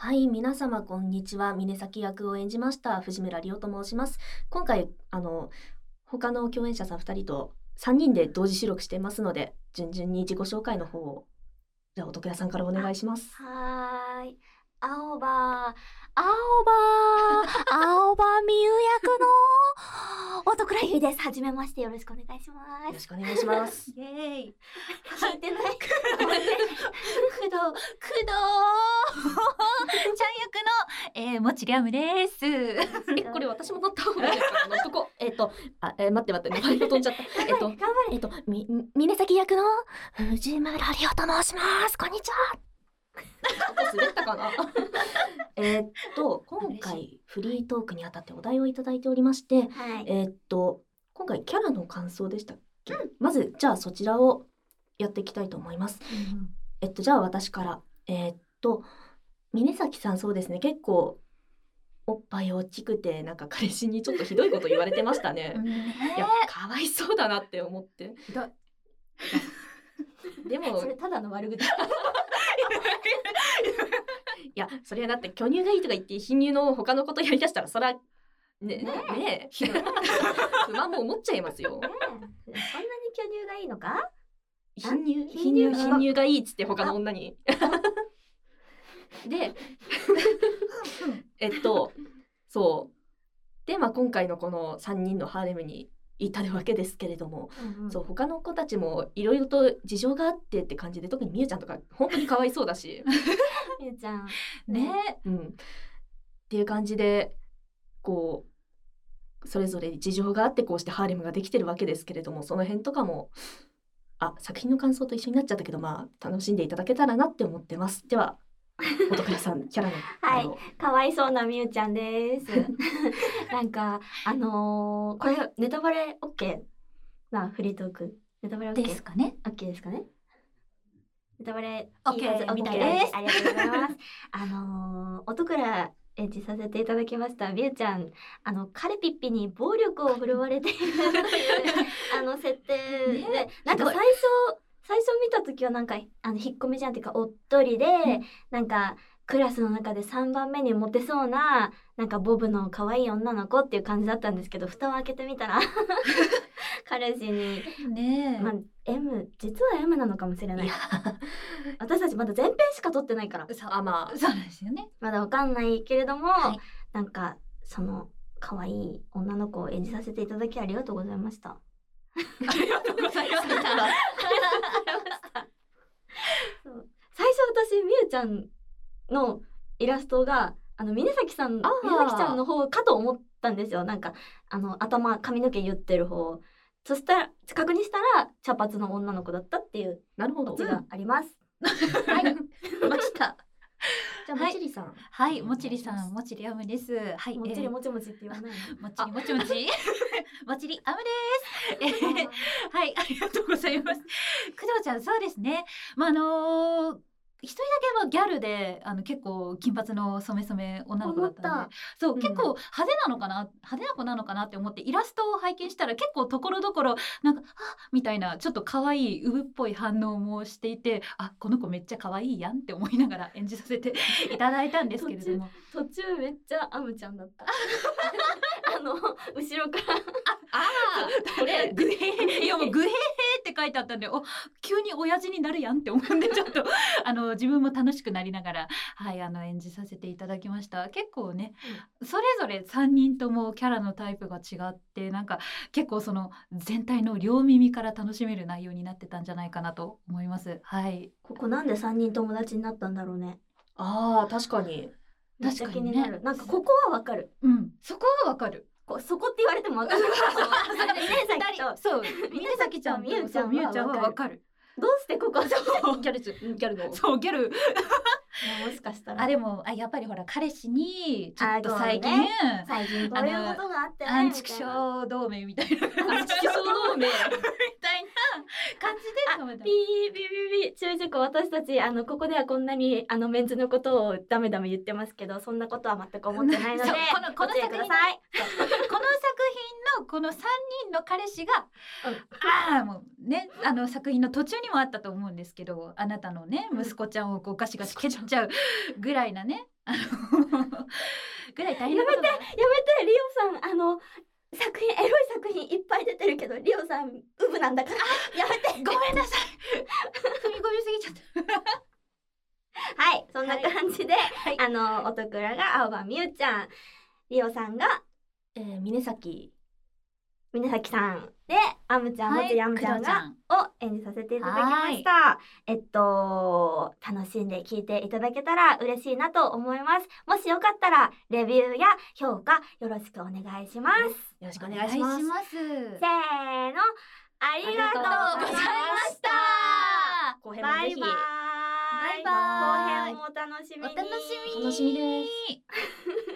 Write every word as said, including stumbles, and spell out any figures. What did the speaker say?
はい、皆様こんにちは。峰崎役を演じました藤村理央と申します。今回あの他の共演者さんふたりとさんにんで同時収録していますので、順々に自己紹介の方をじゃあ音倉さんからお願いします。 はーい、青葉青葉青葉美優役の音倉優です。はじめまして、よろしくお願いします。 よろしくお願いします。 イエーイ。聞いてない。工藤工藤ちゃん役の、えー、もちりあむです。 え、これ私も乗った方がいいですか？乗っとこ。えっと、あ、えー、待って待って、名前が飛んじゃった。えっと、 頑張れ。 えっと、み、峰崎役の藤村理央と申します。こんにちは。滑ったかなえっと、今回フリートークにあたってお題をいただいておりまして、 はい、 えっと、今回キャラの感想でしたっけ？うん、まず、じゃあそちらをやっていきたいと思います。うん、えっと、じゃあ私から、えっと、峰崎さんそうですね、結構、おっぱい大きくて、なんか彼氏にちょっとひどいこと言われてましたね。ねいや、かわいそうだなって思って。ひどい。でも、 それただの悪口。 いや、それはだって巨乳がいいとか言って貧乳の他のことやりだしたら、そら、ね、ねえ、不満も思っちゃいますよ。 ねえ、そんなに巨乳がいいのか？ 貧乳貧乳貧乳がいいっつって他の女に。で、えっと、そう。で、まあ今回のこのさんにんのハーレムに至るわけですけれども、うんうん、そう他の子たちもいろいろと事情があってって感じで、特にみゆちゃんとか本当にかわいそうだしみゆちゃんね、うん、っていう感じでこうそれぞれ事情があってこうしてハーレムができてるわけですけれども、その辺とかもあ作品の感想と一緒になっちゃったけど、まあ楽しんでいただけたらなって思ってます。では音倉さんキャラのはい、かわいそうなみゆちゃんですなんかあのー、これネタバレ OK なフリートークネタバレ OK ですかね OK ですかねネタバレ OK みたいです。 ありがとうございますあのー、音倉演じさせていただきましたみゆちゃん、あのカレピッピに暴力を振るわれているというあの設定で、ね、なんか最初最初見た時はなんかあの引っ込みじゃんっていうかおっとりで、うん、なんかクラスの中でさんばんめにモテそうななんかボブの可愛い女の子っていう感じだったんですけど、蓋を開けてみたら彼氏にねえ、まあ、M 実は M なのかもしれない。い私たちまだ前編しか撮ってないから、 あ、まあそうなんですよね。 まだわかんないけれども、はい、なんかその可愛い女の子を演じさせていただきありがとうございました。 ありがとうございました。 そう最初私みゆちゃんのイラストがあの峰崎さん峰崎ちゃんの方かと思ったんですよ。なんかあの頭髪の毛言ってる方、そしたら確認したら茶髪の女の子だったっていうオチがあります。 はい、ました。 じゃあもちりさん、 はい、もちりさん、もちりあむです。はい、 もちりもちもちって言わないの？もちりもちもち、もちりあむです。はい、ありがとうございます。工藤ちゃん、そうですね。まああのー。一人だけはギャルであの結構金髪の染め染め女の子だったんで、そう、うん、結構派手なのかな派手な子なのかなって思ってイラストを拝見したら結構ところどころなんかあみたいなちょっと可愛いウブっぽい反応もしていて、あこの子めっちゃ可愛いやんって思いながら演じさせていただいたんですけれども途中、途中めっちゃアムちゃんだったあの後ろからああこれグヘヘいやもうグヘヘって書いてあったんで、お急に親父になるやんって思うんでちょっとあの自分も楽しくなりながら、はい、あの演じさせていただきました。結構ね、うん、それぞれさんにんともキャラのタイプが違ってなんか結構その全体の両耳から楽しめる内容になってたんじゃないかなと思います。はい、 ここなんでさんにん友達になったんだろうね。 あー確かに確かにね、なんかここはわかる。 うん、そこはわかる。 こそこって言われてもわかんないそう峰崎ちゃんみゆちゃんみゆちゃんはわかる。 どうしてここギャルギャルのそうギャルもしかしたらあでもあやっぱりほら彼氏にちょっと最近、ね、 最近こういうことがあって、ね、 アンチクショー同盟みたいなアンチクショー同盟みたいな感じでビービービービー注意事項、私たちあのここではこんなにあのメンズのことをダメダメ言ってますけど、そんなことは全く思ってないのでこのこの作品のこの作品のこのさんにんの彼氏が、うん、ああもうねあの作品の途中にもあったと思うんですけど、あなたのね息子ちゃんをこうガシガシ蹴っちゃうぐらいなねあのぐらい大変なことがやめてリオさん、あの作品エロい作品いっぱい出てるけどリオさんウブなんだからやめてごめんなさい踏み込みすぎちゃったはい、そんな感じで、 はい、 あの音倉が青葉美羽ちゃん、リオさんが、 えー、峰崎峰崎さんで、アムちゃん、 はいもちりあむちゃん工藤ちゃがんを演じさせていただきました。えっと楽しんで聞いていただけたら嬉しいなと思います。もしよかったらレビューや評価よろしくお願いします。 よろしくお願いします。 ますせーの、ありがとうございました。 後編もぜひバイバイ。 バイバイ後編もお楽しみに。 お楽しみに楽しみです。